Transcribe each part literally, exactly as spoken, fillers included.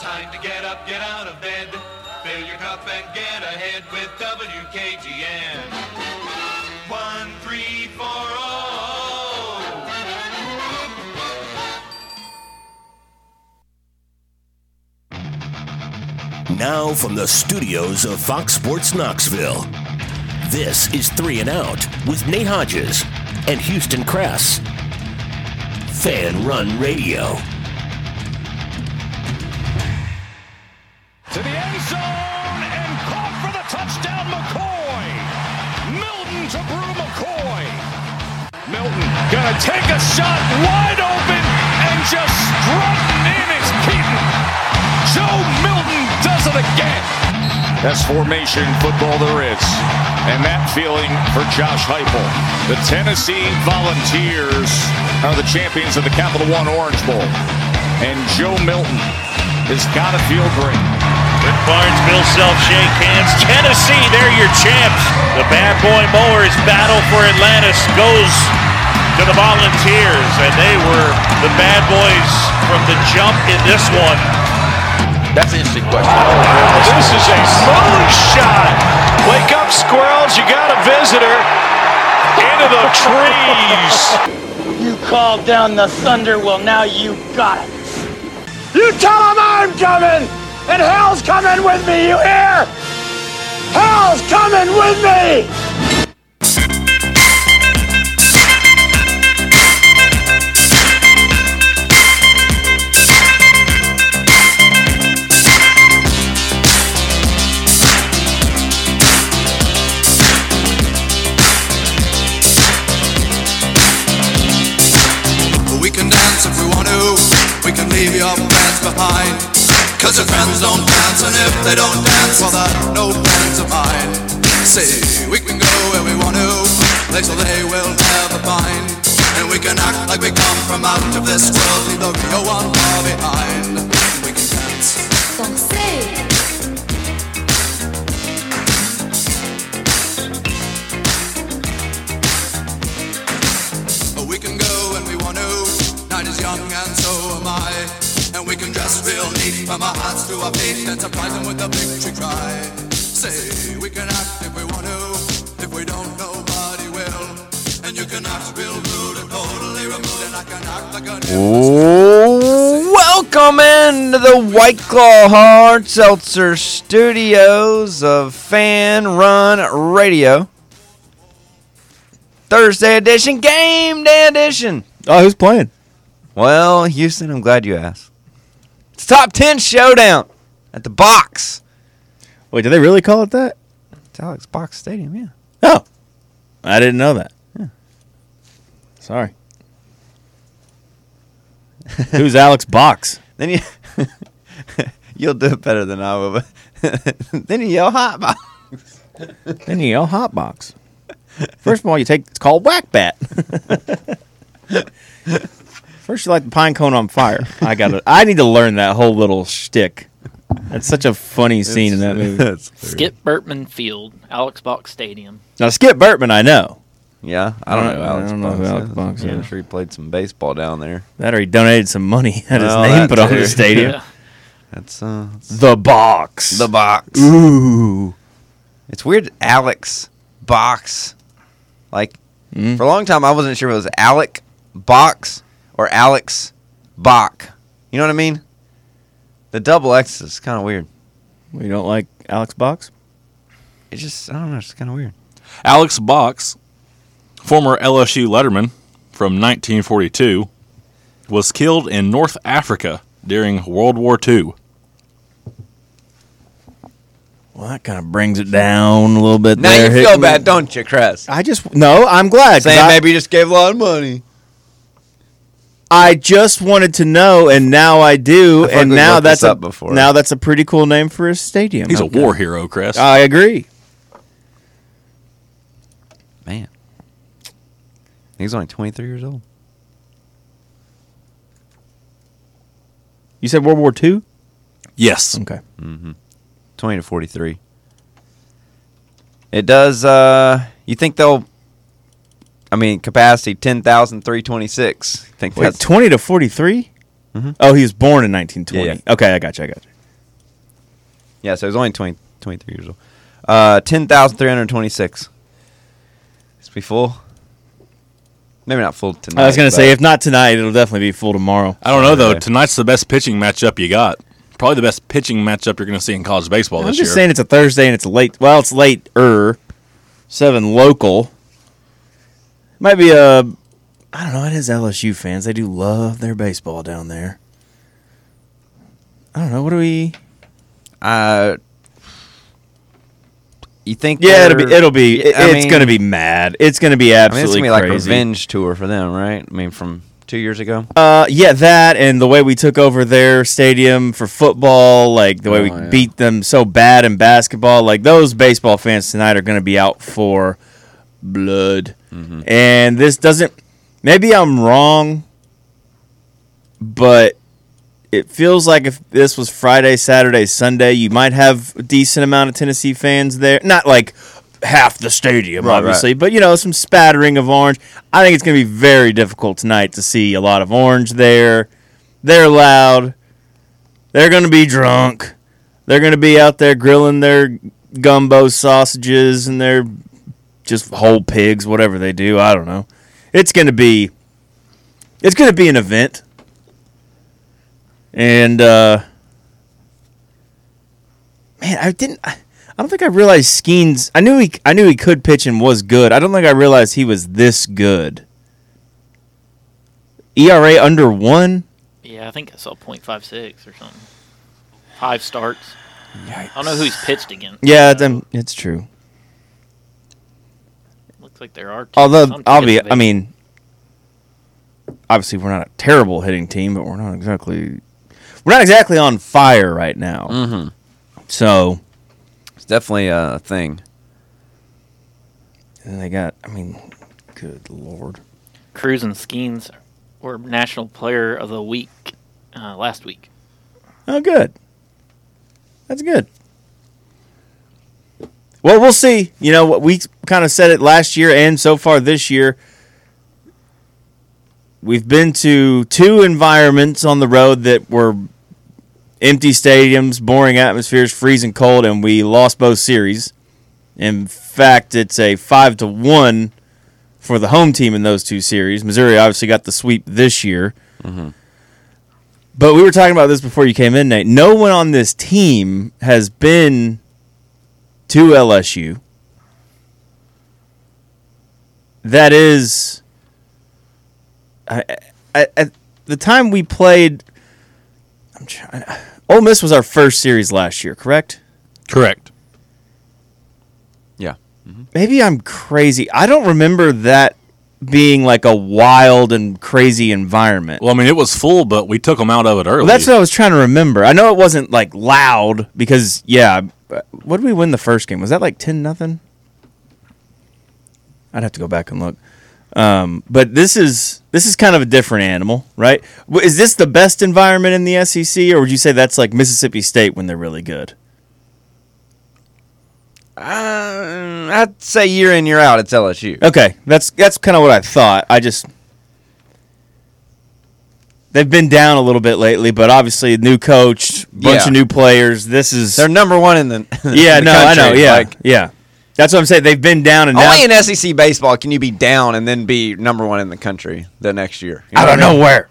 Time to get up, get out of bed. Fill your cup and get ahead with W K G N. One, three, four, oh. Now from the studios of Fox Sports Knoxville, this is Three and Out with Nate Hodges and Houston Kress. Fan Run Radio. To the end zone and caught for the touchdown, McCoy. Milton to Brew McCoy. Milton gonna take a shot wide open and just strutting in is Keaton. Joe Milton does it again. Best formation football there is. And that feeling for Josh Heupel. The Tennessee Volunteers are the champions of the Capital One Orange Bowl. And Joe Milton has got to feel great. Rick Barnes, Bill Self shake hands. Tennessee, they're your champs. The Bad Boy Mowers battle for Atlantis goes to the Volunteers, and they were the bad boys from the jump in this one. That's an interesting question. Oh, this is a moon shot. Wake up, squirrels. You got a visitor into the trees. You called down the thunder. Well, now you got it. You tell them I'm coming. And hell's coming with me, you hear? Hell's coming with me! We can dance if we want to. We can leave your friends behind. Cause your friends don't dance, and if they don't dance, well, they're no friends of mine. Say, we can go where we want to, place where they will never find. And we can act like we come from out of this world, leave the real one far behind. And we can dance. Oh, we can go when we want to, night is young and so am I. And we can dress real neat from our hats to our feet and surprise them with a victory cry. Say, we can act if we want to, if we don't, nobody will. And you can act real rude and totally removed, and I can act like a new. Welcome into the White Claw Hard Seltzer Studios of Fan Run Radio. Thursday edition, game day edition. Oh, who's playing? Well, Houston, I'm glad you asked. It's Top ten Showdown at the Box. Wait, do they really call it that? It's Alex Box Stadium, yeah. Oh, I didn't know that. Yeah. Sorry. Who's Alex Box? Then you, you'll do it better than I will. But then you yell hot box. Then you yell hot box. First of all, you take it's called whack bat. First, you light the pine cone on fire. I got to. I need to learn that whole little shtick. That's such a funny scene in that movie. Skip Bertman Field, Alex Box Stadium. Now, Skip Bertman, I know. Yeah, I don't know who Alex I don't know Box who Alex is. Box is. I'm sure he played some baseball down there. That or he donated some money, had his Well, name that put on too. the stadium. Yeah. That's uh, that's The Box. the Box. Ooh. It's weird, Alex Box. Like Mm. for a long time, I wasn't sure if it was Alec Box or Alex Bach. You know what I mean? The double X is kind of weird. We don't like Alex Box? It's just, I don't know, it's kind of weird. Alex Box, former L S U letterman from nineteen forty-two, was killed in North Africa during World War Two. Well, that kind of brings it down a little bit Now there. you Hit feel me. bad, don't you, Cress? I just, no, I'm glad. 'cause Saying I, maybe you just gave a lot of money. I just wanted to know, and now I do, I feel like and we've now looked that's this a, up before. now that's a pretty cool name for a stadium. He's Okay. a war hero, Chris. I agree. Man. He's only twenty-three years old. You said World War Two? Yes. Okay. Mm-hmm. twenty to forty-three. It does, uh, you think they'll, I mean, capacity ten thousand three hundred twenty-six. Think Wait, that's twenty to forty-three? Mm-hmm. Oh, he was born in nineteen twenty. Yeah, yeah. Okay, I got you, I got you. Yeah, so he was only twenty, twenty-three years old. Uh, ten thousand three hundred twenty-six. It's be full. Maybe not full tonight. I was going to say, if not tonight, it'll definitely be full tomorrow. I don't know, though. Tonight's the best pitching matchup you got. Probably the best pitching matchup you're going to see in college baseball I'm this just year. saying it's a Thursday and it's late. Well, it's late-er. seven local. Might be a... I don't know. It is L S U fans. They do love their baseball down there. I don't know. What do we... Uh... You think? Yeah, it'll be. It'll be. I it's mean- going to be mad. It's going to be I mean, it's absolutely gonna be like a crazy. revenge tour for them, right? I mean, from two years ago. Uh, yeah, that and the way we took over their stadium for football, like the way Oh, we yeah. beat them so bad in basketball, like those baseball fans tonight are going to be out for blood. Mm-hmm. And this doesn't. Maybe I'm wrong, but it feels like if this was Friday, Saturday, Sunday, you might have a decent amount of Tennessee fans there. Not like half the stadium, Right, obviously, right. but, you know, some spattering of orange. I think it's going to be very difficult tonight to see a lot of orange there. They're loud. They're going to be drunk. They're going to be out there grilling their gumbo sausages and their just whole pigs, whatever they do. I don't know. It's going to be it's going to be an event. And uh, man, I didn't I, I don't think I realized Skeens. I knew he I knew he could pitch and was good. I don't think I realized he was this good. E R A under one? Yeah, I think I saw point five six or something. Five starts. I don't know who he's pitched against. Yeah, it's, um, it's true. Looks like there are. Two, Although some I'll tickets be, I available. mean, obviously we're not a terrible hitting team, but we're not exactly, we're not exactly on fire right now. Mm-hmm. So It's definitely a thing. and they got, I mean, good lord. Cruz and Skeens were National Player of the Week uh, last week. Oh, good. That's good. Well, we'll see. You know, what we kind of said it last year and so far this year. We've been to two environments on the road that were empty stadiums, boring atmospheres, freezing cold, and we lost both series. In fact, it's a five to one for the home team in those two series. Missouri obviously got the sweep this year. Mm-hmm. But we were talking about this before you came in, Nate. No one on this team has been to L S U. That is, I, I, at the time we played, I'm trying. Ole Miss was our first series last year, correct? Correct. Yeah. Maybe I'm crazy. I don't remember that being like a wild and crazy environment. Well, I mean, it was full, but we took them out of it early. Well, that's what I was trying to remember. I know it wasn't like loud because, yeah, what did we win the first game? Was that like ten nothing? I'd have to go back and look. Um, but this is this is kind of a different animal, right? W- Is this the best environment in the S E C, or would you say that's like Mississippi State when they're really good? Uh, I'd say year in, year out, it's L S U. Okay, that's that's kind of what I thought. I just they've been down a little bit lately, but obviously new coach, bunch Yeah. of new players. This is They're number one in the yeah, in the no, I country. know, yeah, Like, yeah. That's what I'm saying. They've been down and down. only in S E C baseball can you be down and then be number one in the country the next year. You I don't what know where.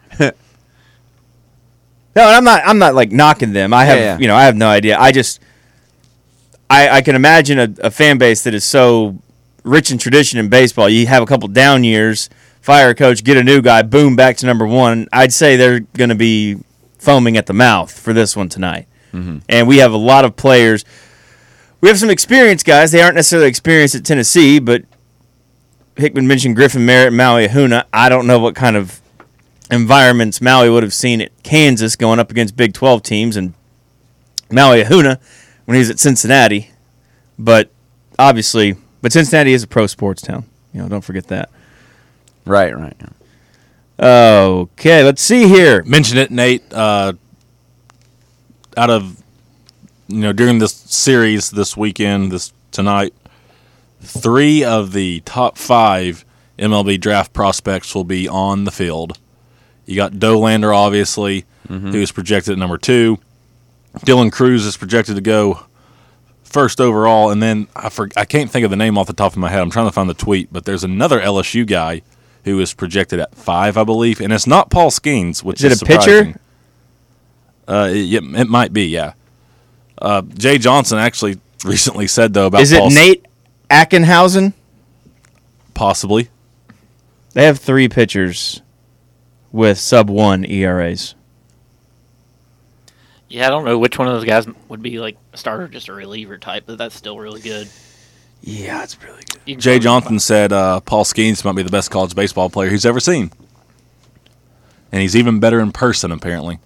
No, and I'm not. I'm not like knocking them. I have, Yeah, yeah. you know, I have no idea. I just, I, I can imagine a, a fan base that is so rich in tradition in baseball. You have a couple down years, fire a coach, get a new guy, boom, back to number one. I'd say they're going to be foaming at the mouth for this one tonight. Mm-hmm. And we have a lot of players. We have some experienced guys. They aren't necessarily experienced at Tennessee, but Hickman mentioned Griffin Merritt and Maui Ahuna. I don't know what kind of environments Maui would have seen at Kansas going up against Big twelve teams, and Maui Ahuna when he was at Cincinnati. But obviously, but Cincinnati is a pro sports town. You know, don't forget that. Right, right. Okay, let's see here. Mention it, Nate. Uh, out of you know, during this series this weekend, this tonight, three of the top five M L B draft prospects will be on the field. You got Dolander, obviously, Mm-hmm. who is projected at number two. Dylan Cruz is projected to go first overall, and then I for, I can't think of the name off the top of my head. I'm trying to find the tweet, but there's another L S U guy who is projected at five, I believe, and it's not Paul Skeens, which is, is it a surprising. pitcher? Uh, it, it might be, yeah. Uh, Jay Johnson actually recently said though about is it Paul Nate Ackenhausen? Possibly. They have three pitchers with sub one E R As. Yeah, I don't know which one of those guys would be like a starter, or just a reliever type, but that's still really good. Yeah, it's really good. Jay Johnson said uh, Paul Skeens might be the best college baseball player he's ever seen. And he's even better in person, apparently.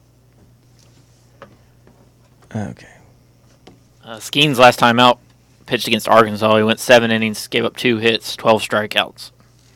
Okay. Uh, Skeens last time out pitched against Arkansas. He went seven innings, gave up two hits, twelve strikeouts.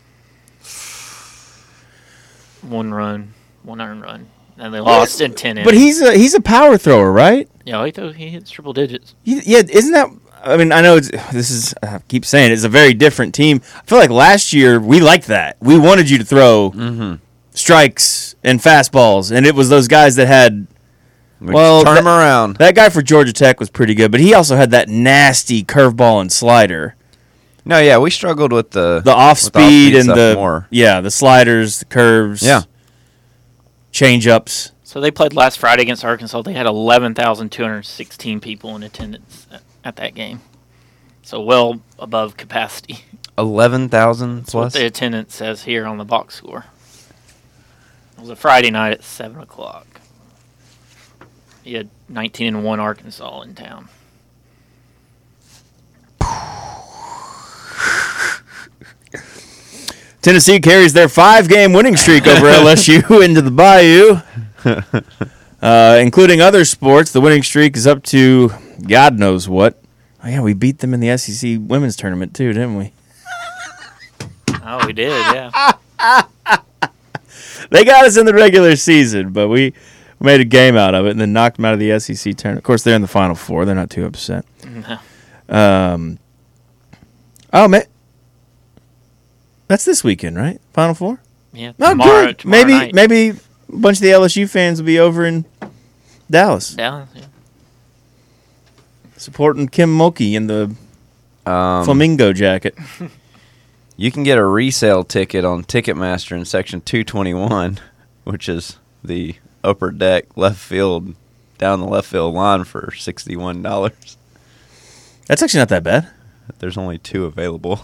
One run, one earned run. And they lost in ten innings. But he's a he's a power thrower, right? Yeah, he, throw, he hits triple digits. He, yeah, isn't that? I mean, I know it's, this is. I keep saying it, it's a very different team. I feel like last year we liked that. We wanted you to throw mm-hmm. strikes and fastballs, and it was those guys that had. We well, turn that, them around. That guy for Georgia Tech was pretty good, but he also had that nasty curveball and slider. No, yeah, we struggled with the the off speed and the more. yeah, the sliders, the curves, yeah, change ups. So they played last Friday against Arkansas. They had eleven thousand two hundred sixteen people in attendance at, at that game. So well above capacity. eleven thousand plus? What the attendance says here on the box score. It was a Friday night at seven o'clock. You had nineteen and one Arkansas in town. Tennessee carries their five-game winning streak over L S U into the Bayou. Uh, including other sports, the winning streak is up to God knows what. Oh, yeah, we beat them in the S E C women's tournament, too, didn't we? Oh, we did, yeah. They got us in the regular season, but we made a game out of it and then knocked them out of the S E C tournament. Of course, they're in the Final Four. They're not too upset. No. Um, oh, man. That's this weekend, right? Final Four? Yeah, oh, tomorrow, good. tomorrow maybe, night. maybe a bunch of the L S U fans will be over in Dallas. Dallas, yeah. Supporting Kim Mulkey in the um, flamingo jacket. You can get a resale ticket on Ticketmaster in section two twenty-one, which is the upper deck left field, down the left field line for sixty-one dollars. That's actually not that bad. There's only two available.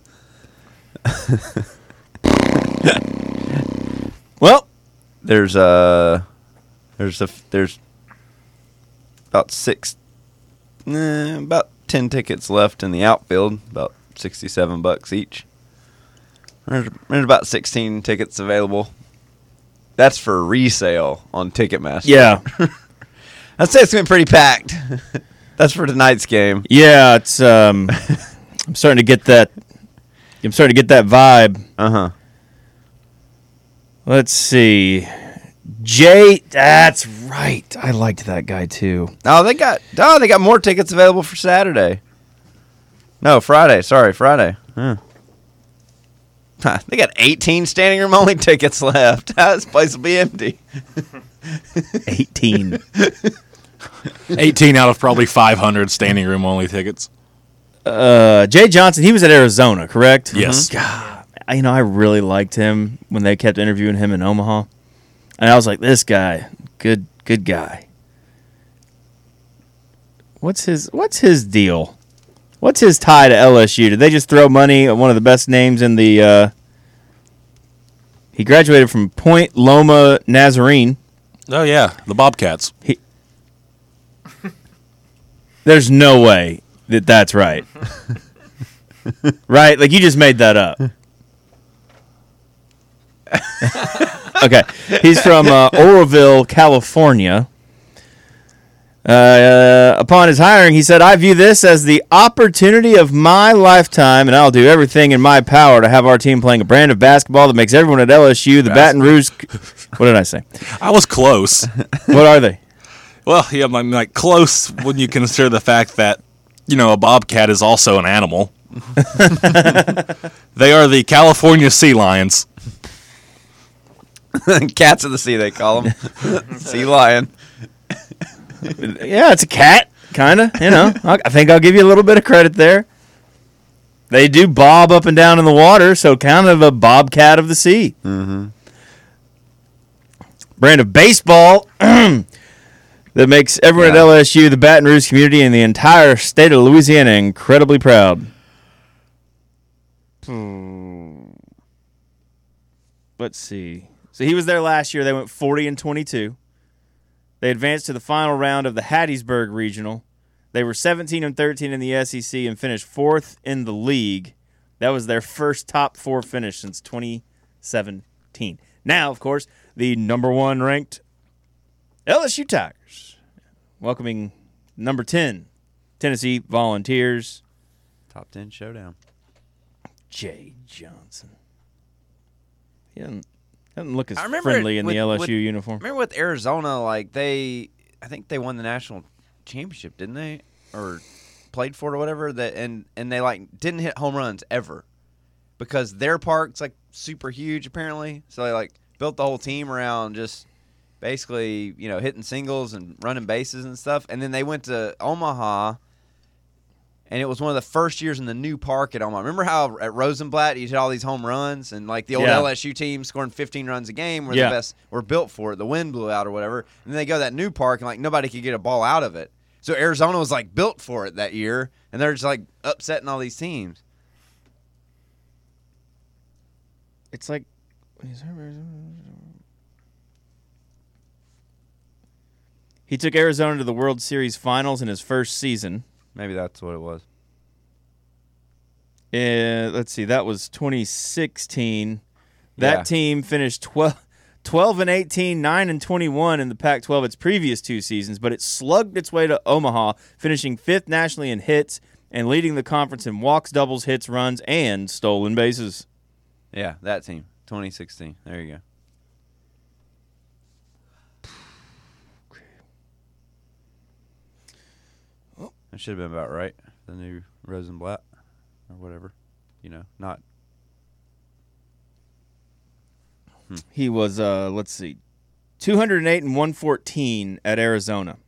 Well, there's a there's a there's about six, eh, about ten tickets left in the outfield, about sixty-seven bucks each. There's, there's about sixteen tickets available. That's for resale on Ticketmaster. Yeah, I'd say it's been pretty packed. That's for tonight's game. Yeah, it's. Um, I'm starting to get that. I'm starting to get that vibe. Uh huh. Let's see. Jay, that's right. I liked that guy too. Oh, they got. Oh, they got more tickets available for Saturday. No, Friday. Sorry, Friday. Huh. Huh, they got eighteen standing room only tickets left. This place will be empty. eighteen. eighteen out of probably five hundred standing room only tickets. Uh, Jay Johnson, he was at Arizona, correct? Yes. God, I- you know, I really liked him when they kept interviewing him in Omaha. And I was like, this guy, good good guy. What's his What's his deal? What's his tie to L S U? Did they just throw money at one of the best names in the... Uh, he graduated from Point Loma Nazarene. Oh, yeah, the Bobcats. He, there's no way that that's right. Right? Like, you just made that up. Okay. He's from uh, Oroville, California. Uh, upon his hiring, he said, I view this as the opportunity of my lifetime, and I'll do everything in my power to have our team playing a brand of basketball that makes everyone at L S U, the Baton Rouge... What did I say? I was close. What are they? Well, yeah, I'm like close when you consider the fact that, you know, a bobcat is also an animal. They are the California sea lions. Cats of the sea, they call them. Sea lion. Yeah, it's a cat, kind of. You know, I I think I'll give you a little bit of credit there. They do bob up and down in the water, so kind of a bobcat of the sea. Mm-hmm. Brand of baseball that makes everyone Yeah. at L S U, the Baton Rouge community, and the entire state of Louisiana incredibly proud. Hmm. Let's see. So he was there last year. They went forty and twenty-two. They advanced to the final round of the Hattiesburg Regional. They were seventeen and thirteen in the S E C and finished fourth in the league. That was their first top four finish since twenty seventeen. Now, of course, the number one ranked L S U Tigers, welcoming number ten, Tennessee Volunteers. Top ten showdown. Jay Johnson. He doesn't, doesn't look as I remember friendly in with- the L S U with- uniform. Remember with Arizona, like they, I think they won the national championship, didn't they? Or played for it or whatever. That and and they like didn't hit home runs ever because their park's like super huge apparently. So they like built the whole team around just basically you know hitting singles and running bases and stuff. And then they went to Omaha. And it was one of the first years in the new park at Omaha. Remember how at Rosenblatt you hit all these home runs and like the old Yeah. L S U team scoring fifteen runs a game were Yeah. the best, were built for it. The wind blew out or whatever. And then they go to that new park and like nobody could get a ball out of it. So Arizona was like built for it that year, and they're just like upsetting all these teams. It's like he took Arizona to the World Series Finals in his first season. Maybe that's what it was. Uh, let's see, that was twenty sixteen. That Yeah. team finished twelve, twelve and eighteen, nine and twenty-one in the Pac twelve its previous two seasons, but it slugged its way to Omaha, finishing fifth nationally in hits and leading the conference in walks, doubles, hits, runs, and stolen bases. Yeah, that team, twenty sixteen. There you go. That should have been about right. The new Rosenblatt or whatever. You know, not. He was, uh, let's see, two hundred eight and one fourteen at Arizona.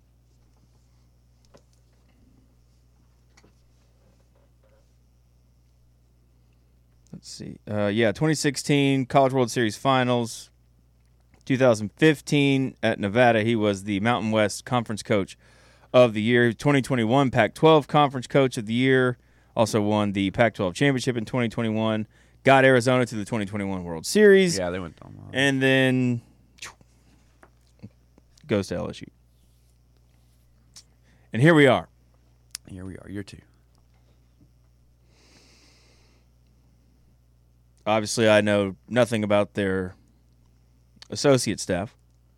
Let's see. Uh, yeah, twenty sixteen College World Series Finals. two thousand fifteen at Nevada, he was the Mountain West Conference Coach of the Year. twenty twenty-one Pac twelve Conference Coach of the Year. Also won the Pac twelve Championship in twenty twenty-one. Got Arizona to the twenty twenty-one World Series. Yeah, they went to Omaha. And then goes to L S U. And here we are. Here we are, year two. Obviously, I know nothing about their associate staff.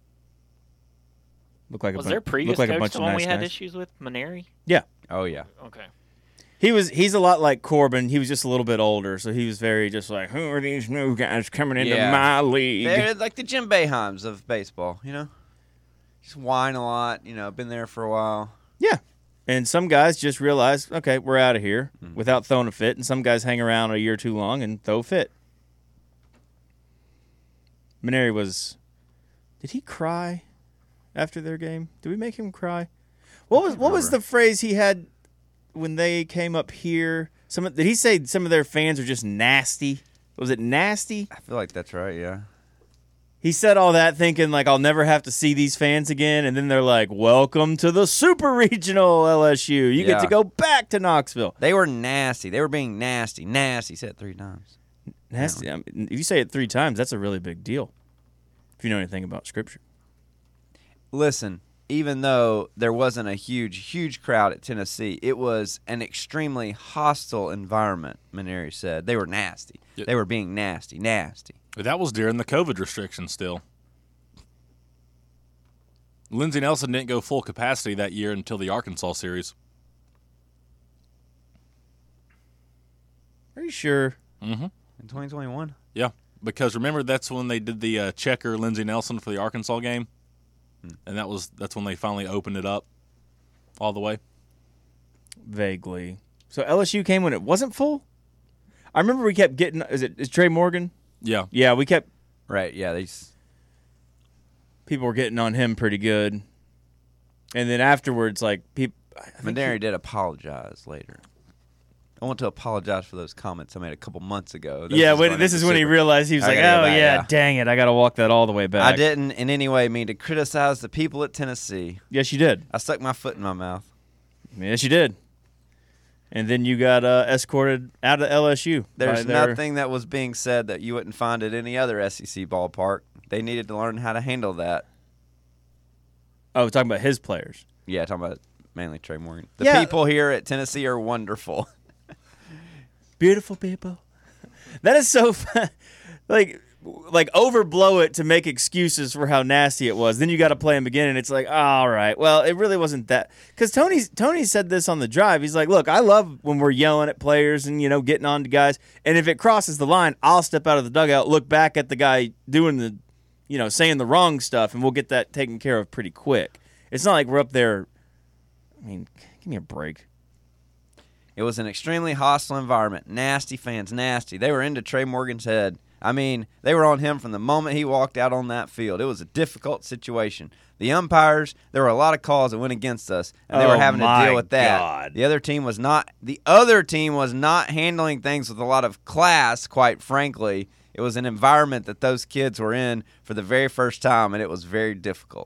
Look like Was a their bu- previous look like coach a bunch the of one nice we had guys. issues with, Maneri? Yeah. Oh, yeah. Okay. He was he's a lot like Corbin. He was just a little bit older, so he was very just like, who are these new guys coming into Yeah. my league? They're like the Jim Boeheims of baseball, you know? Just whine a lot, you know, been there for a while. Yeah. And some guys just realize, okay, we're out of here Mm-hmm. without throwing a fit, and some guys hang around a year too long and throw a fit. Maneri was did he cry after their game? Did we make him cry? What was what was the phrase he had when they came up here? Some did he say some of their fans are just nasty? Was it nasty? I feel like that's right, yeah. He said all that thinking like I'll never have to see these fans again, and then they're like, "Welcome to the Super Regional L S U. You get Yeah. to go back to Knoxville." They were nasty. They were being nasty. Nasty. Said it three times. Nasty. I mean, if you say it three times, that's a really big deal. If you know anything about Scripture. Listen, even though there wasn't a huge, huge crowd at Tennessee, it was an extremely hostile environment, Maneri said. They were nasty. Yep. They were being nasty, nasty. But that was during the COVID restrictions still. Lindsey Nelson didn't go full capacity that year until the Arkansas series. Are you sure? Mm-hmm. In twenty twenty-one? Yeah, because remember that's when they did the uh, checker Lindsey Nelson for the Arkansas game, Hmm. and that was that's when they finally opened it up all the way. Vaguely. So L S U came when it wasn't full? I remember we kept getting is it is Trey Morgan? Yeah. Yeah, we kept Right, yeah. They s- people were getting on him pretty good. And then afterwards, like people, Mainieri did apologize later. I want to apologize for those comments I made a couple months ago. This yeah, when, this is when he realized he was I like, "Oh back, yeah, yeah, dang it, I got to walk that all the way back." I didn't in any way mean to criticize the people at Tennessee. Yes, you did. I stuck my foot in my mouth. Yes, you did. And then you got uh, escorted out of L S U. There's nothing that was being said that you wouldn't find at any other S E C ballpark. They needed to learn how to handle that. Oh, we're talking about his players. Yeah, talking about mainly Trey Morgan. The yeah. people here at Tennessee are wonderful. Beautiful people. That is so fun. Like, like overblow it to make excuses for how nasty it was. Then you got to play him again, and it's like, oh, all right. Well, it really wasn't that. Because Tony, Tony said this on the drive. He's like, look, I love when we're yelling at players and, you know, getting on to guys. And if it crosses the line, I'll step out of the dugout, look back at the guy doing the, you know, saying the wrong stuff, and we'll get that taken care of pretty quick. It's not like we're up there. I mean, give me a break. It was an extremely hostile environment. Nasty fans, nasty. They were into Trey Morgan's head. I mean, they were on him from the moment he walked out on that field. It was a difficult situation. The umpires, there were a lot of calls that went against us, and they oh were having to deal with that. God. The other team was not. The other team was not handling things with a lot of class. Quite frankly, it was an environment that those kids were in for the very first time, and it was very difficult.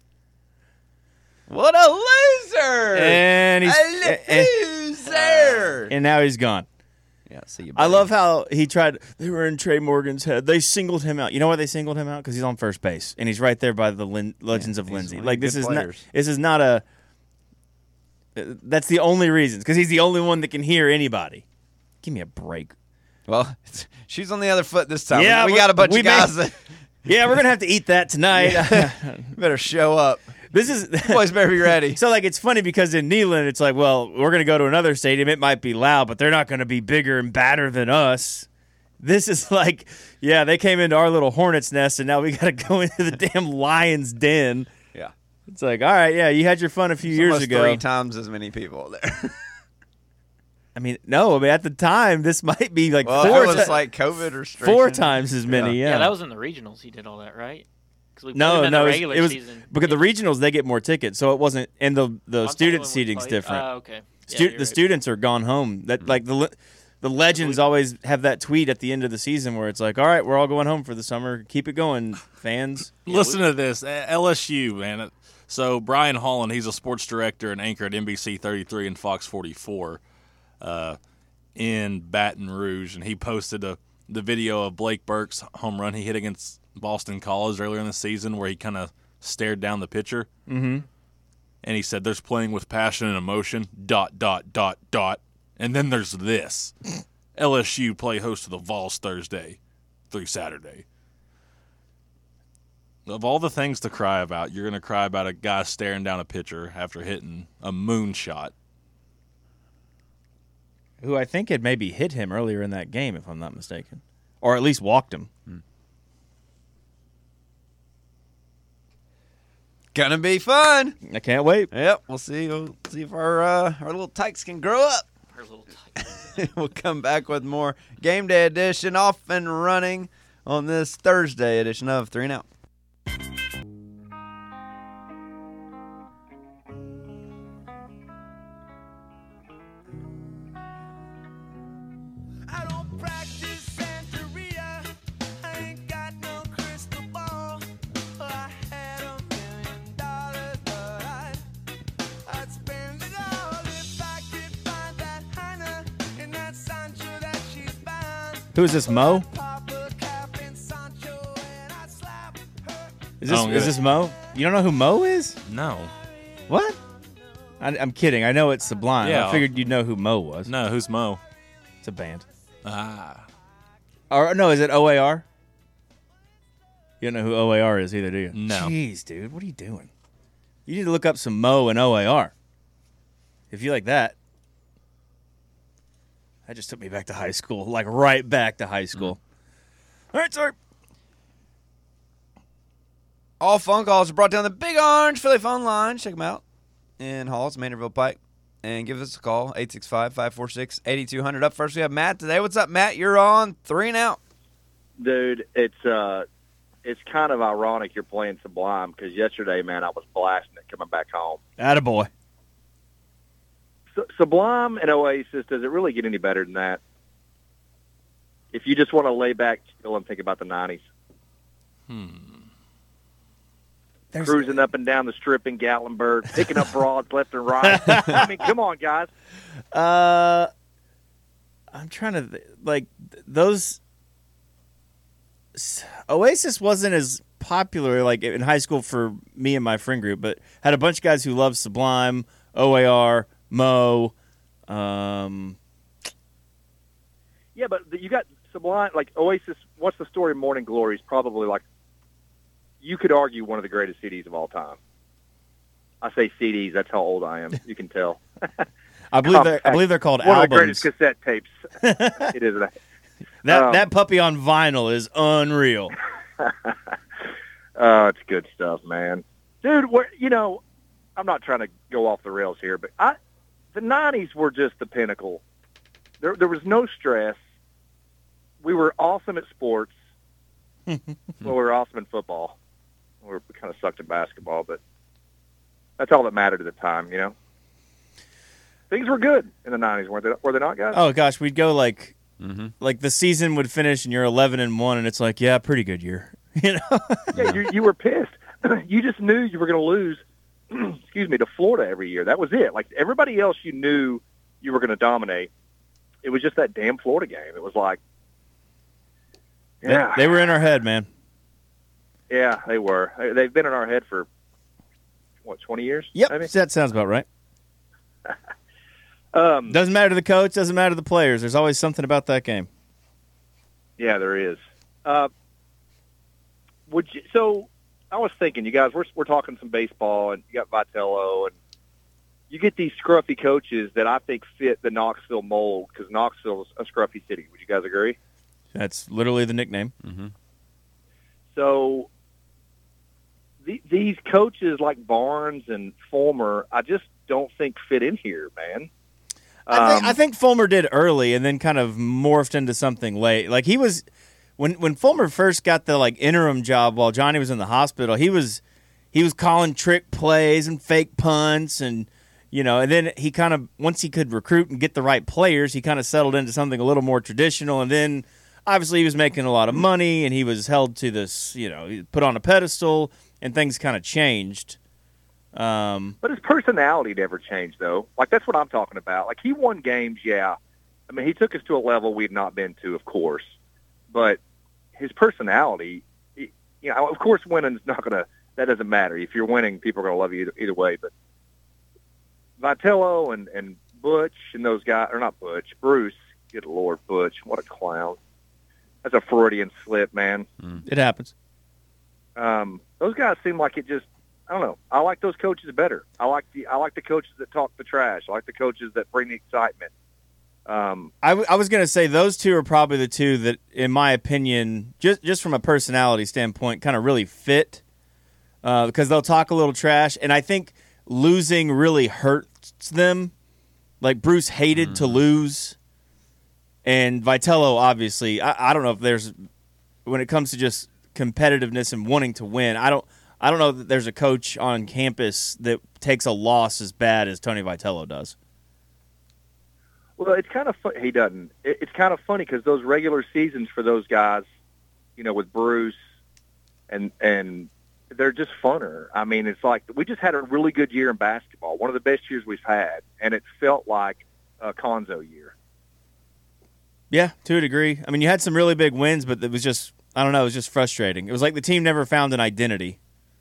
What a loser! And he's a loser. And, and now he's gone. Yeah, see you. I love how he tried. They were in Trey Morgan's head. They singled him out. You know why they singled him out? Because he's on first base and he's right there by the Lin- Legends yeah, of Lindsay. Like this is players. not. This is not a. That's the only reason. Because he's the only one that can hear anybody. Give me a break. Well, she's on the other foot this time. Yeah, we, we got a bunch of guys. May, that, yeah, we're gonna have to eat that tonight. Yeah. Better show up. This is boys better be ready. So like it's funny because in Neyland it's like, well, we're gonna go to another stadium. It might be loud, but they're not gonna be bigger and badder than us. This is like, yeah, they came into our little hornet's nest, and now we gotta go into the damn lion's den. Yeah, it's like, all right, yeah, you had your fun a few There's years almost ago. Three times as many people there. I mean, no, I mean at the time this might be like well, four. It was t- like COVID restrictions. Four times as many. Yeah. yeah, yeah, that was in the regionals. He did all that, right? No, no, it was, it was season. because the regionals they get more tickets, so it wasn't. And the the I'm student seating's different. Uh, okay, Stu- yeah, the right. students are gone home. That mm-hmm. like the the legends always have that tweet at the end of the season where it's like, all right, we're all going home for the summer. Keep it going, fans. Listen to this, L S U man. So Brian Holland, he's a sports director and anchor at N B C thirty-three and Fox forty-four uh, in Baton Rouge, and he posted a the video of Blake Burke's home run he hit against Boston College earlier in the season where he kind of stared down the pitcher. Mm-hmm. And he said, there's playing with passion and emotion, dot, dot, dot, dot. And then there's this. L S U play host to the Vols Thursday through Saturday. Of all the things to cry about, you're going to cry about a guy staring down a pitcher after hitting a moonshot. Who I think had maybe hit him earlier in that game, if I'm not mistaken. Or at least walked him. Hmm. Gonna be fun. I can't wait. Yep, we'll see. We'll see if our uh, our little tykes can grow up. Our little tykes. We'll come back with more Game Day edition off and running on this Thursday edition of Three and Out. Who is this, Mo? Is this is this Mo? You don't know who Mo is? No. What? I, I'm kidding. I know it's Sublime. Yeah. I figured you'd know who Mo was. No, who's Mo? It's a band. Ah. Or no, is it O A R? You don't know who O A R is either, do you? No. Jeez, dude, what are you doing? You need to look up some Mo and O A R. If you like that. That just took me back to high school, like right back to high school. Mm. All right, sorry. All phone calls are brought down the Big Orange Philly phone line. Check them out in Halls, Maynardville Pike. And give us a call, eight six five, five four six, eight two zero zero. Up first, we have Matt today. What's up, Matt? You're on Three and Out. Dude, it's uh, it's kind of ironic you're playing Sublime because yesterday, man, I was blasting it coming back home. Attaboy. Su- Sublime and Oasis, does it really get any better than that? If you just want to lay back still and think about the nineties. Hmm. There's- Cruising up and down the strip in Gatlinburg, picking up broads left and right. I mean, come on, guys. Uh, I'm trying to th- like th- those. Oasis wasn't as popular like in high school for me and my friend group, but had a bunch of guys who loved Sublime, O A R, Mo. Um, Yeah, but the- you got Sublime, like Oasis. What's the story? Morning Glory is probably like, you could argue one of the greatest C Ds of all time. I say C Ds. That's how old I am. You can tell. I believe they're, I believe they're called one albums. One of the greatest cassette tapes. It is. That um, that puppy on vinyl is unreal. Oh, it's good stuff, man. Dude, we're, you know, I'm not trying to go off the rails here, but I, the nineties were just the pinnacle. There, there was no stress. We were awesome at sports. Well, we were awesome in football. We, were, we kind of sucked at basketball, but that's all that mattered at the time, you know? Things were good in the nineties, weren't they? Were they not, guys? Oh gosh, we'd go like, Mm-hmm. like the season would finish and you're eleven and one, and it's like, yeah, pretty good year. You know? Yeah, you, you were pissed. You just knew you were going to lose, excuse me, to Florida every year. That was it. Like everybody else, you knew you were going to dominate. It was just that damn Florida game. It was like, yeah, They, they were in our head, man. yeah, they were. They- They've been in our head for what, twenty years? Yep, maybe? that sounds about right. Um, Doesn't matter to the coach, doesn't matter to the players. There's always something about that game. Yeah, there is. Uh, would you, so I was thinking, you guys, we're we're talking some baseball, and you got Vitello, and you get these scruffy coaches that I think fit the Knoxville mold because Knoxville is a scruffy city. Would you guys agree? That's literally the nickname. Mm-hmm. So the, these coaches like Barnes and Fulmer, I just don't think fit in here, man. I think, Um, I think Fulmer did early and then kind of morphed into something late. Like he was when when Fulmer first got the like interim job while Johnny was in the hospital, he was he was calling trick plays and fake punts and you know, and then he kind of once he could recruit and get the right players, he kind of settled into something a little more traditional, and then obviously he was making a lot of money and he was held to this, you know, put on a pedestal and things kind of changed. Um, But his personality never changed, though. Like, that's what I'm talking about. Like, he won games, yeah. I mean, he took us to a level we'd not been to, of course. But his personality, he, you know, of course, winning's not going to – that doesn't matter. If you're winning, people are going to love you either, either way. But Vitello and, and Butch and those guys – or not Butch, Bruce. Good Lord, Butch. What a clown. That's a Freudian slip, man. It happens. Um, those guys seem like it just – I don't know. I like those coaches better. I like the I like the coaches that talk the trash. I like the coaches that bring the excitement. Um, I, w- I was going to say those two are probably the two that, in my opinion, just just from a personality standpoint, kind of really fit uh, because they'll talk a little trash, and I think losing really hurts them. Like Bruce hated mm. to lose, and Vitello obviously. I, I don't know if there's when it comes to just competitiveness and wanting to win. I don't. I don't know that there's a coach on campus that takes a loss as bad as Tony Vitello does. Well, it's kind of fun. He doesn't. It, it's kind of funny because those regular seasons for those guys, you know, with Bruce, and and they're just funner. I mean, it's like we just had a really good year in basketball, one of the best years we've had, and it felt like a Conzo year. Yeah, to a degree. I mean, you had some really big wins, but it was just, I don't know, it was just frustrating. It was like the team never found an identity.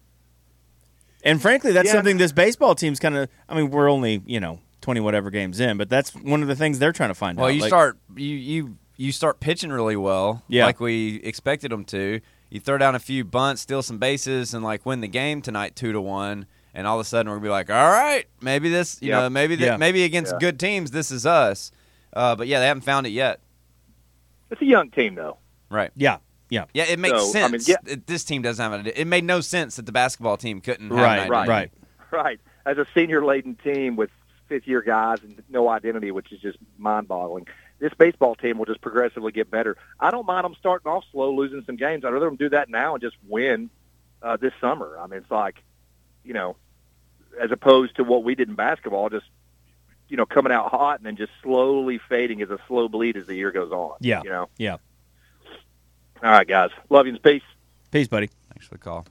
And frankly, that's yeah. something this baseball team's kind of, I mean, we're only, you know, twenty whatever games in, but that's one of the things they're trying to find well, out. Well, you like, start you, you you start pitching really well, yeah. like we expected them to. You throw down a few bunts, steal some bases, and like win the game tonight two to one. And all of a sudden we're gonna be like, all right, maybe this, you yep. know, maybe the, yeah. maybe against yeah. good teams, this is us. Uh, but yeah, they haven't found it yet. It's a young team, though. Right. Yeah. Yeah. Yeah, it makes so, sense. I mean, yeah. it, this team doesn't have it. It made no sense that the basketball team couldn't have Right, an right, identity. right. Right. As a senior-laden team with fifth-year guys and no identity, which is just mind-boggling, this baseball team will just progressively get better. I don't mind them starting off slow, losing some games. I'd rather them do that now and just win uh, this summer. I mean, it's like, you know, as opposed to what we did in basketball, just, you know, coming out hot and then just slowly fading as a slow bleed as the year goes on. Yeah. You know? Yeah. All right, guys. Love you and peace. Peace, buddy. Thanks for the call.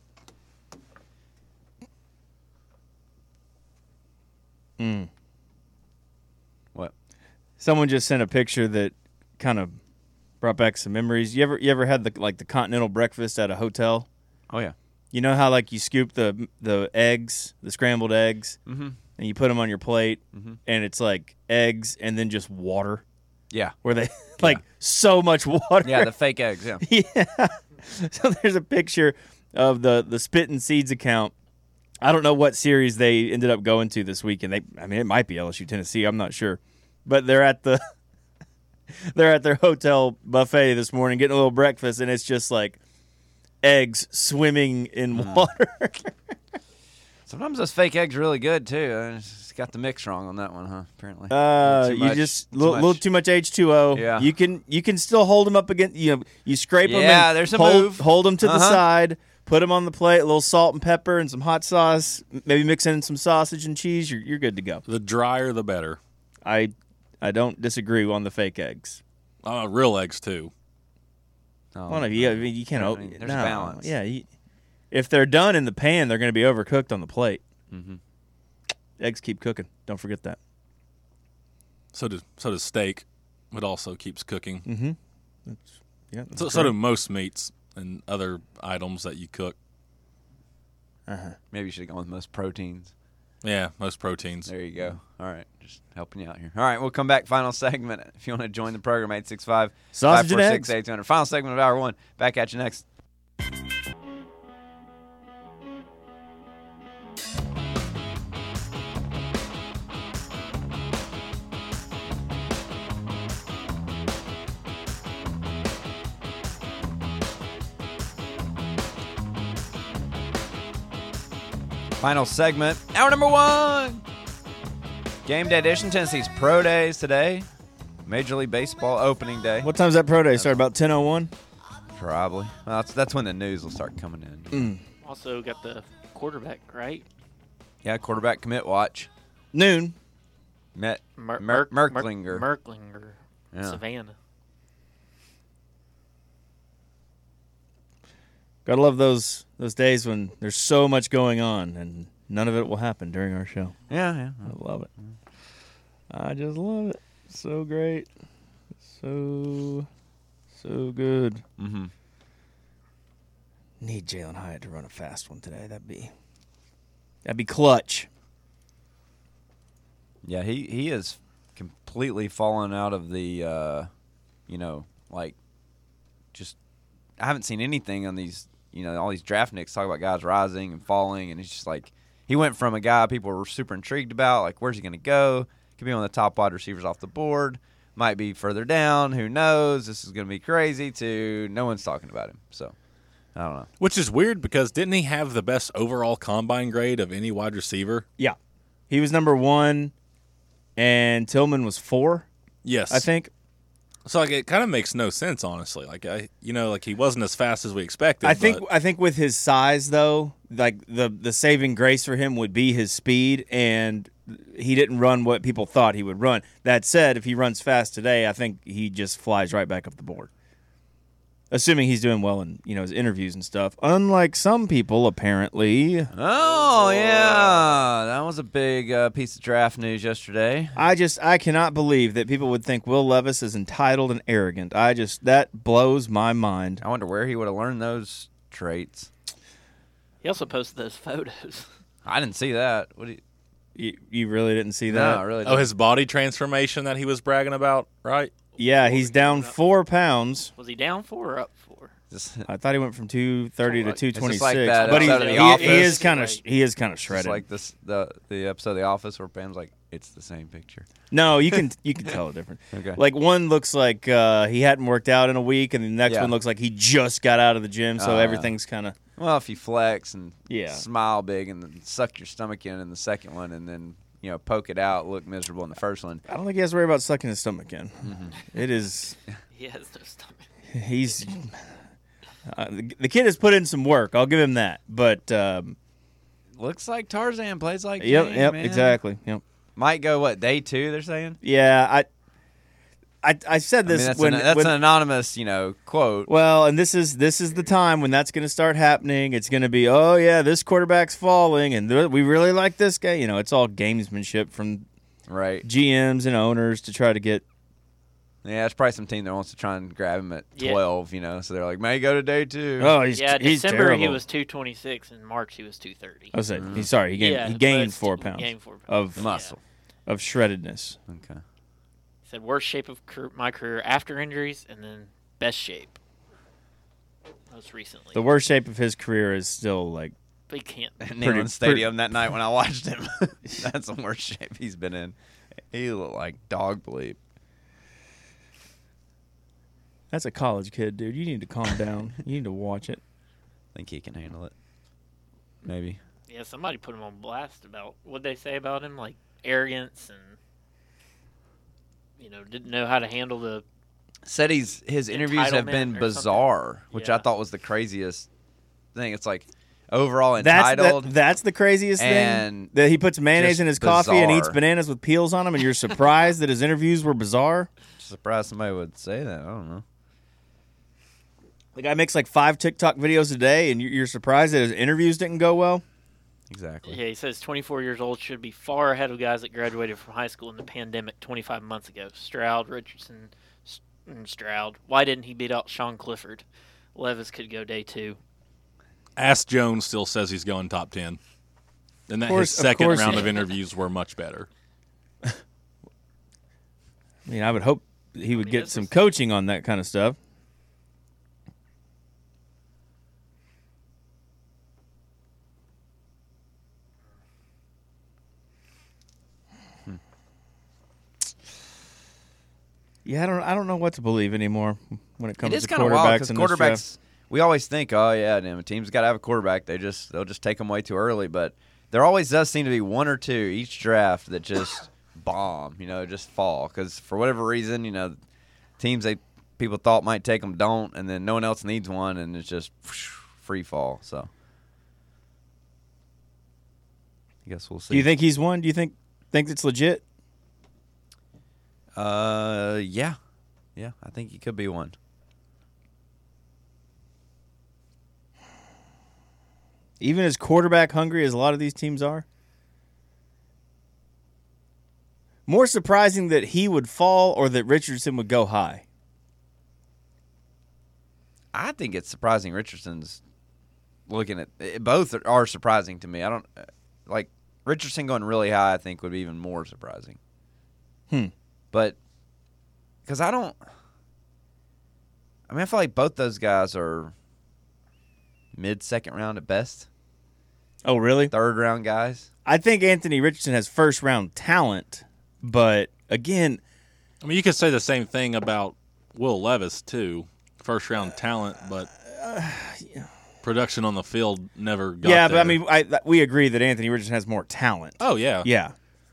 Mm. What? Someone just sent a picture that kind of brought back some memories. You ever you ever had the like the continental breakfast at a hotel? Oh yeah. You know how like you scoop the the eggs, the scrambled eggs, mm-hmm. and you put them on your plate, mm-hmm. and it's like eggs and then just water. Yeah. Where they like yeah. so much water. Yeah, the fake eggs. Yeah. Yeah. So there's a picture of the the Spit and Seeds account. I don't know what series they ended up going to this weekend. They, I mean, it might be L S U Tennessee. I'm not sure, but they're at the they're at their hotel buffet this morning getting a little breakfast, and it's just like eggs swimming in mm. water. Sometimes those fake eggs are really good too. I just got the mix wrong on that one, huh? Apparently, uh, you much, just a little, little too much H two O. Yeah, you can you can still hold them up against you know you scrape them. Yeah, and there's a hold, move. Hold them to uh-huh. the side. Put them on the plate, a little salt and pepper and some hot sauce. Maybe mix in some sausage and cheese. You're you're good to go. The drier, the better. I I don't disagree on the fake eggs. Uh, real eggs too. Oh, well, no, you, I mean, you can't. I mean, there's no, a balance. Yeah, you, if they're done in the pan, they're going to be overcooked on the plate. Mm-hmm. Eggs keep cooking. Don't forget that. So does so does steak. It also keeps cooking. Mm-hmm. That's, yeah. That's so, so do most meats and other items that you cook. Uh-huh. Maybe you should have gone with most proteins. Yeah, most proteins. There you go. All right, just helping you out here. All right, we'll come back. Final segment. If you want to join the program, eight six five, five four six, eight two hundred. Final segment of hour one. Back at you next. Final segment, hour number one. Game day edition. Tennessee's pro days today. Major League Baseball opening day. What time's that pro day? Start about ten oh one? Probably. Well, that's, that's when the news will start coming in. Mm. Also got the quarterback, right? Yeah, quarterback commit watch. Noon. Met Mer- Mer- Mer- Merklinger. Mer- Merklinger. Yeah. Savannah. Gotta love those those days when there's so much going on and none of it will happen during our show. Yeah, yeah. I love it. I just love it. So great. So, so good. Mm-hmm. Need Jalen Hyatt to run a fast one today. That'd be, that'd be clutch. Yeah, he, he has completely fallen out of the, uh, you know, like, just, I haven't seen anything on these, you know, all these draft nicks talk about guys rising and falling, and it's just like, he went from a guy people were super intrigued about, like, where's he going to go? Could be one of the top wide receivers off the board. Might be further down. Who knows? This is going to be crazy, to no one's talking about him. So, I don't know. Which is weird because didn't he have the best overall combine grade of any wide receiver? Yeah. He was number one, and Tillman was four. Yes. I think. So like it kind of makes no sense, honestly. Like I, you know, like he wasn't as fast as we expected. I think. But... I think with his size, though, like the the saving grace for him would be his speed, and he didn't run what people thought he would run. That said, if he runs fast today, I think he just flies right back up the board. Assuming he's doing well in, you know, his interviews and stuff. Unlike some people, apparently. Oh, yeah. That was a big uh, piece of draft news yesterday. I just, I cannot believe that people would think Will Levis is entitled and arrogant. I just, that blows my mind. I wonder where he would have learned those traits. He also posted those photos. I didn't see that. What do you... You, you really didn't see that? No, I really didn't. Oh, his body transformation that he was bragging about, right? Yeah, he's down four pounds. Was he down four or up four? I thought he went from two thirty to two twenty-six. Like that but he, of the he, Office. he is kind of he is kind of shredded. It's like this the the episode of The Office where Pam's like, it's the same picture. No, you can you can tell the difference. Okay. Like one looks like uh, he hadn't worked out in a week, and the next Yeah. one looks like he just got out of the gym, so Uh, everything's kind of. Well, if you flex and Yeah. smile big and then suck your stomach in in the second one, and then you know poke it out, look miserable in the first one. I don't think he has to worry about sucking his stomach in. Mm-hmm. It is. He has no stomach. He's uh, the, the kid has put in some work. I'll give him that, but um, looks like Tarzan plays like Yep, Jane, yep, man. exactly. Yep. Might go what day two? They're saying. Yeah, I, I, I said I mean, this that's when an, that's when, an anonymous, you know, quote. Well, and this is this is the time when that's going to start happening. It's going to be, oh yeah, this quarterback's falling, and th- we really like this guy. You know, it's all gamesmanship from right G Ms and owners to try to get. Yeah, it's probably some team that wants to try and grab him at Yeah. twelve. You know, so they're like, may go to day two. Oh, he's yeah, he's December terrible. he was two twenty-six, in March he was two thirty. I was saying, he's sorry, he gained Yeah, he but gained it's- four pounds, gained four pounds. of muscle of shreddedness. Okay. He said worst shape of car- my career after injuries, and then best shape most recently. The worst shape of his career is still like. But he can't. Neyland Stadium that night when I watched him. That's the worst shape he's been in. He looked like dog bleep. That's a college kid, dude. You need to calm down. You need to watch it. Think he can handle it? Maybe. Yeah, somebody put him on blast about what they say about him, like arrogance and you know didn't know how to handle the. Said he's his interviews have been entitlement or bizarre, something. which Yeah. I thought was the craziest thing. It's like overall That's entitled. that, that's the craziest and thing. That he puts mayonnaise just in his coffee and eats bizarre. bananas with peels on them, and you're surprised that his interviews were bizarre. Surprised somebody would say that. I don't know. The guy makes like five TikTok videos a day, and you- you're surprised that his interviews didn't go well. Exactly. Yeah, he says twenty-four years old should be far ahead of guys that graduated from high school in the pandemic twenty-five months ago. Stroud, Richardson, S- and Stroud. Why didn't he beat out Sean Clifford? Levis could go day two. Ask Jones still says he's going top ten. And that course- his of second course round he- of interviews were much better. I mean, I would hope he would mean, get this some is- coaching on that kind of stuff. Yeah, I don't. I don't know what to believe anymore when it comes It is to kind of wild quarterbacks. because in this draft. quarterbacks. We always think, oh yeah, damn, a team's got to have a quarterback. They just they'll just take them way too early. But there always does seem to be one or two each draft that just bomb. You know, just fall because for whatever reason, you know, teams they people thought might take them don't, and then no one else needs one, and it's just free fall. So I guess we'll see. Do you think he's one? Do you think think it's legit? Uh, yeah, yeah. I think he could be one. Even as quarterback hungry as a lot of these teams are? More surprising that he would fall or that Richardson would go high? I think it's surprising Richardson's looking at it, both are, are surprising to me. I don't like Richardson going really high. I think would be even more surprising. Hmm. But because I don't, I mean, I feel like both those guys are mid second round at best. Oh, really? Third round guys. I think Anthony Richardson has first round talent, but again, I mean, you could say the same thing about Will Levis too. First round talent, but production on the field never got yeah, there. but I mean, I, we agree that Anthony Richardson has more talent. Oh yeah, Yeah.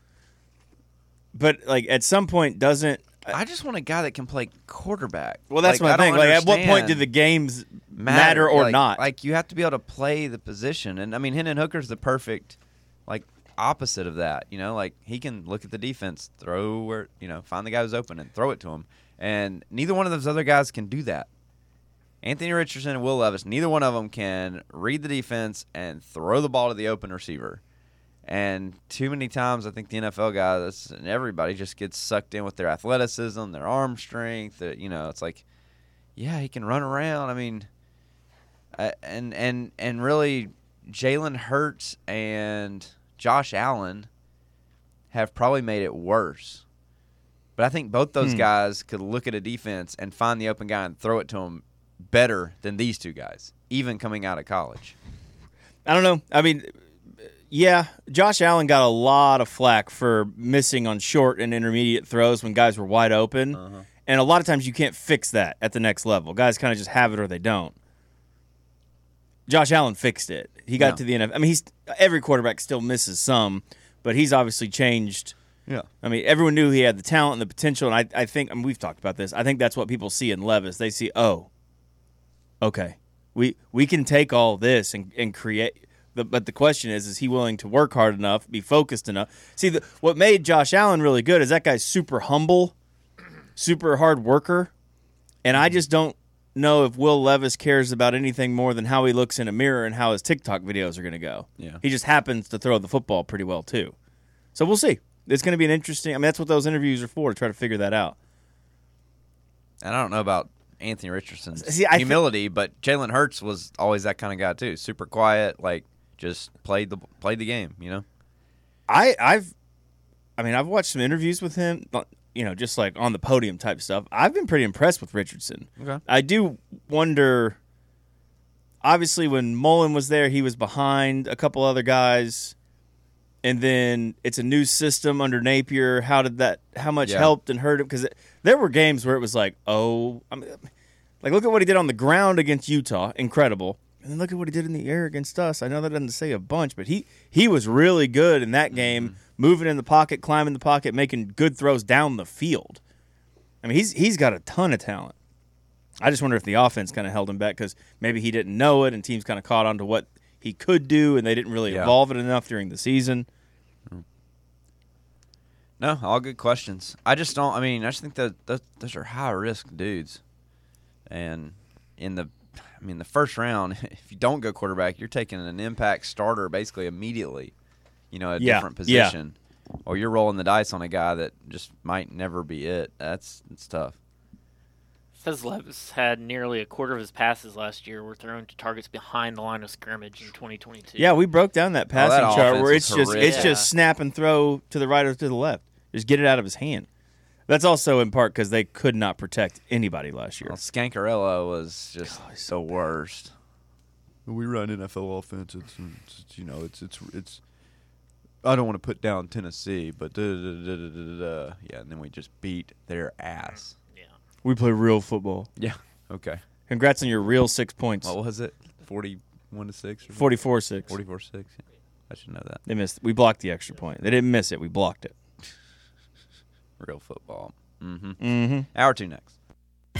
But like at some point, doesn't I just want a guy that can play quarterback. well, that's Like, my I don't thing. Like, at what point understand. do the games matter, or like, not? Like you have to be able to play the position, and I mean, Hendon Hooker's the perfect, like opposite of that. You know, like he can look at the defense, throw where you know, find the guy who's open and throw it to him. And neither one of those other guys can do that. Anthony Richardson and Will Levis, neither one of them can read the defense and throw the ball to the open receiver. And too many times, I think the N F L guys and everybody just gets sucked in with their athleticism, their arm strength. That you know, it's like, yeah, he can run around. I mean, uh, and and and really, Jalen Hurts and Josh Allen have probably made it worse. But I think both those Hmm. guys could look at a defense and find the open guy and throw it to him better than these two guys, even coming out of college. I don't know. I mean, yeah, Josh Allen got a lot of flack for missing on short and intermediate throws when guys were wide open. Uh-huh. And a lot of times you can't fix that at the next level. Guys kind of just have it or they don't. Josh Allen fixed it. He got Yeah. to the N F L. I mean, he's every quarterback still misses some, but he's obviously changed. Yeah. I mean, everyone knew he had the talent and the potential, and I, I think I mean, we've talked about this. I think that's what people see in Levis. They see, oh, okay, we we can take all this and, and create The, but the question is, is he willing to work hard enough, be focused enough? See, the, what made Josh Allen really good is that guy's super humble, super hard worker, and I just don't know if Will Levis cares about anything more than how he looks in a mirror and how his TikTok videos are going to go. Yeah. He just happens to throw the football pretty well, too. So we'll see. It's going to be an interesting – I mean, that's what those interviews are for, to try to figure that out. And I don't know about Anthony Richardson's See, I humility, th- but Jalen Hurts was always that kind of guy, too. Super quiet, like – just played the played the game, you know. I I've, I mean, I've watched some interviews with him, you know, just like on the podium type stuff. I've been pretty impressed with Richardson. Okay. I do wonder. Obviously, when Mullen was there, he was behind a couple other guys, and then it's a new system under Napier. How did that? How much Yeah. helped and hurt him? Because there were games where it was like, oh, I mean, like look at what he did on the ground against Utah, incredible. And then look at what he did in the air against us. I know that doesn't say a bunch, but he, he was really good in that game, mm-hmm. moving in the pocket, climbing the pocket, making good throws down the field. I mean, he's he's got a ton of talent. I just wonder if the offense kind of held him back because maybe he didn't know it and teams kind of caught on to what he could do and they didn't really yeah. evolve it enough during the season. No, all good questions. I just don't – I mean, I just think that those, those are high-risk dudes. And in the – I mean, the first round, if you don't go quarterback, you're taking an impact starter basically immediately, you know, a yeah, different position. Yeah. Or you're rolling the dice on a guy that just might never be it. That's it's tough. Says Levis had nearly a quarter of his passes last year were thrown to targets behind the line of scrimmage in twenty twenty-two. Yeah, we broke down that passing oh, that chart where it's just horrific. it's just snap and throw to the right or to the left. Just get it out of his hand. That's also in part because they could not protect anybody last year. Well, Scancarella was just God, so the worst. We run N F L offense. It's, it's you know it's it's it's. I don't want to put down Tennessee, but da, da, da, da, da, da. yeah, and then we just beat their ass. Yeah, we play real football. Yeah. Okay. Congrats on your real six points. What was it? Forty-one to six. Forty-four six. Forty-four six. Yeah. I should know that. They missed. We blocked the extra point. They didn't miss it. We blocked it. Real football. Mm-hmm. Mm-hmm. Hour two next.